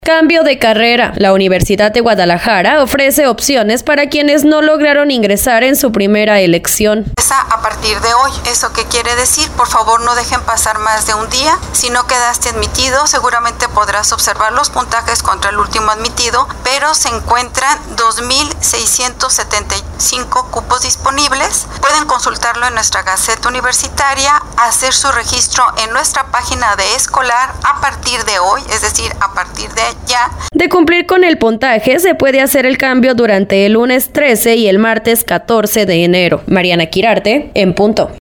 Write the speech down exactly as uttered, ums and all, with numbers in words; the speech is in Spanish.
Cambio de carrera. La Universidad de Guadalajara ofrece opciones para quienes no lograron ingresar en su primera elección. A partir de hoy, ¿eso qué quiere decir? Por favor, no dejen pasar más de un día. Si no quedaste admitido, seguramente podrás observar los puntajes contra el último admitido, pero se encuentran dos mil seiscientos setenta y cinco cupos disponibles. Pueden consultarlo en nuestra Gaceta Universitaria, hacer su registro en nuestra página de escolar a partir de hoy, es decir, a partir de ya. De cumplir con el puntaje, se puede hacer el cambio durante el lunes trece y el martes catorce de enero. Mariana Quirarte, en punto.